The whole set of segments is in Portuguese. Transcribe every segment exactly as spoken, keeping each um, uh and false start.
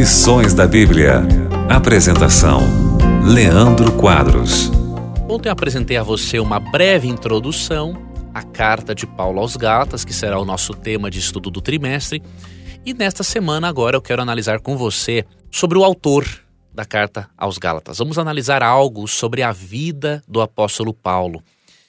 Lições da Bíblia. Apresentação: Leandro Quadros. Ontem eu apresentei a você uma breve introdução à carta de Paulo aos Gálatas, que será o nosso tema de estudo do trimestre. E nesta semana agora eu quero analisar com você sobre o autor da carta aos Gálatas. Vamos analisar algo sobre a vida do apóstolo Paulo,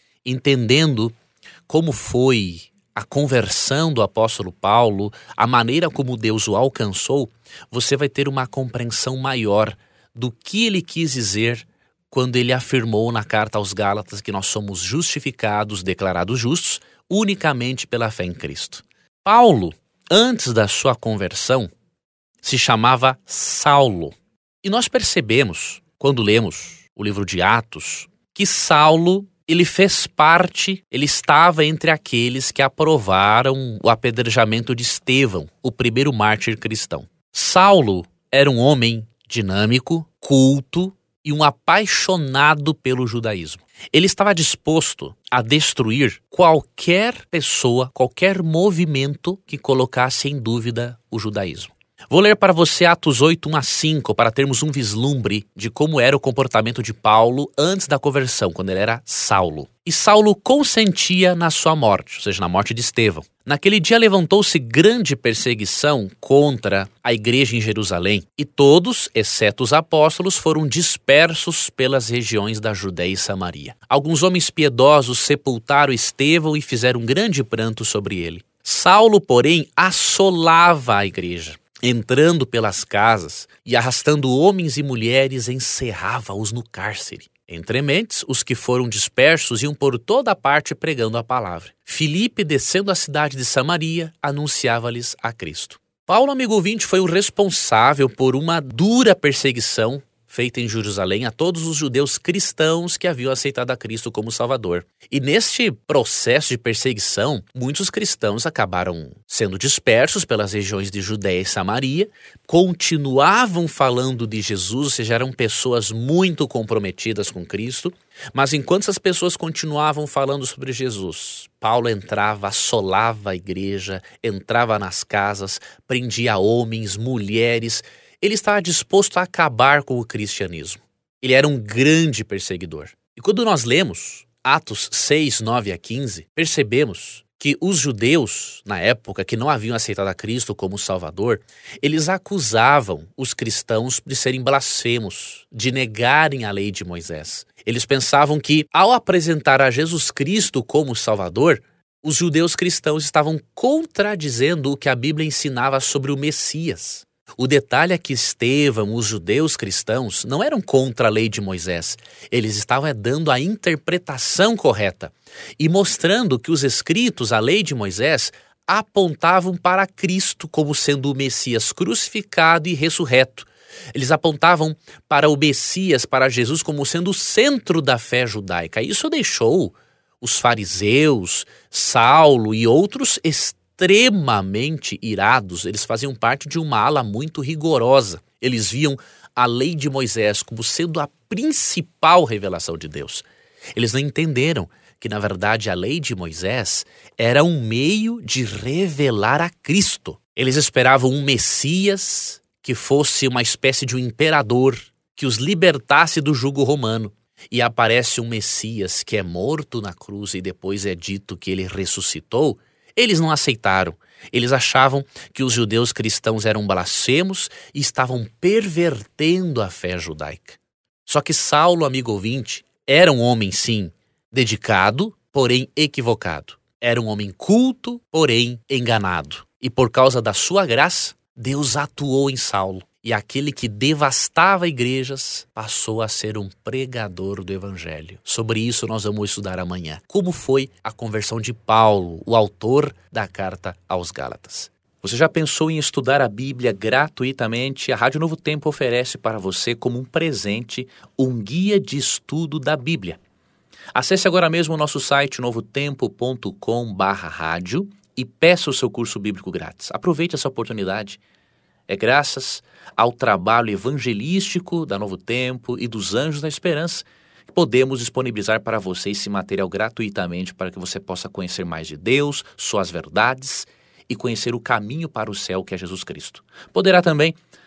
entendendo como foi a conversão do apóstolo Paulo, a maneira como Deus o alcançou. Você vai ter uma compreensão maior do que ele quis dizer quando ele afirmou na carta aos Gálatas que nós somos justificados, declarados justos, unicamente pela fé em Cristo. Paulo, antes da sua conversão, se chamava Saulo. E nós percebemos, quando lemos o livro de Atos, que Saulo, ele fez parte, ele estava entre aqueles que aprovaram o apedrejamento de Estevão, o primeiro mártir cristão. Saulo era um homem dinâmico, culto e um apaixonado pelo judaísmo. Ele estava disposto a destruir qualquer pessoa, qualquer movimento que colocasse em dúvida o judaísmo. Vou ler para você Atos oito, um a cinco, para termos um vislumbre de como era o comportamento de Paulo antes da conversão, quando ele era Saulo. E Saulo consentia na sua morte, ou seja, na morte de Estevão. Naquele dia levantou-se grande perseguição contra a igreja em Jerusalém, e todos, exceto os apóstolos, foram dispersos pelas regiões da Judéia e Samaria. Alguns homens piedosos sepultaram Estevão e fizeram um grande pranto sobre ele. Saulo, porém, assolava a igreja, entrando pelas casas e arrastando homens e mulheres, encerrava-os no cárcere. Entre mentes, os que foram dispersos iam por toda a parte pregando a palavra. Filipe, descendo à cidade de Samaria, anunciava-lhes a Cristo. Paulo, amigo ouvinte, foi o responsável por uma dura perseguição feita em Jerusalém a todos os judeus cristãos que haviam aceitado a Cristo como Salvador. E neste processo de perseguição, muitos cristãos acabaram sendo dispersos pelas regiões de Judéia e Samaria, continuavam falando de Jesus, ou seja, eram pessoas muito comprometidas com Cristo, mas enquanto essas pessoas continuavam falando sobre Jesus, Paulo entrava, assolava a igreja, entrava nas casas, prendia homens, mulheres. Ele estava disposto a acabar com o cristianismo. Ele era um grande perseguidor. E quando nós lemos Atos seis, nove a quinze, percebemos que os judeus, na época, que não haviam aceitado a Cristo como Salvador, eles acusavam os cristãos de serem blasfemos, de negarem a lei de Moisés. Eles pensavam que, ao apresentar a Jesus Cristo como Salvador, os judeus cristãos estavam contradizendo o que a Bíblia ensinava sobre o Messias. O detalhe é que Estevão, os judeus cristãos, não eram contra a lei de Moisés. Eles estavam dando a interpretação correta e mostrando que os escritos, a lei de Moisés, apontavam para Cristo como sendo o Messias crucificado e ressurreto. Eles apontavam para o Messias, para Jesus, como sendo o centro da fé judaica. Isso deixou os fariseus, Saulo e outros extremamente extremamente irados. Eles faziam parte de uma ala muito rigorosa. Eles viam a lei de Moisés como sendo a principal revelação de Deus. Eles não entenderam que, na verdade, a lei de Moisés era um meio de revelar a Cristo. Eles esperavam um Messias que fosse uma espécie de um imperador que os libertasse do jugo romano. E aparece um Messias que é morto na cruz e depois é dito que ele ressuscitou. Eles não aceitaram. Eles achavam que os judeus cristãos eram blasfemos e estavam pervertendo a fé judaica. Só que Saulo, amigo ouvinte, era um homem, sim, dedicado, porém equivocado. Era um homem culto, porém enganado. E por causa da sua graça, Deus atuou em Saulo. E aquele que devastava igrejas passou a ser um pregador do evangelho. Sobre isso nós vamos estudar amanhã. Como foi a conversão de Paulo, o autor da carta aos Gálatas. Você já pensou em estudar a Bíblia gratuitamente? A Rádio Novo Tempo oferece para você como um presente um guia de estudo da Bíblia. Acesse agora mesmo o nosso site novo tempo ponto com barra rádio e peça o seu curso bíblico grátis. Aproveite essa oportunidade. É graças ao trabalho evangelístico da Novo Tempo e dos Anjos da Esperança que podemos disponibilizar para você esse material gratuitamente para que você possa conhecer mais de Deus, suas verdades e conhecer o caminho para o céu, que é Jesus Cristo. Poderá também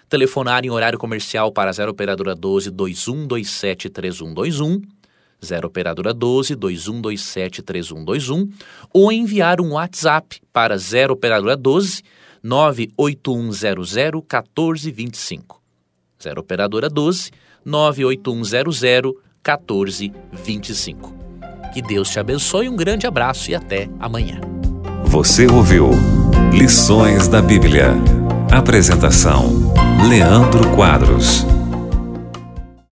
telefonar em horário comercial para zero operadora doze, dois um dois sete, três um dois um, zero operadora doze, dois um dois sete, três um dois um, ou enviar um WhatsApp para zero operadora doze, nove oito um zero zero, um quatro dois cinco. zero operadora doze, nove oito um zero zero, um quatro dois cinco. Que Deus te abençoe, um grande abraço e até amanhã. Você ouviu Lições da Bíblia. Apresentação: Leandro Quadros.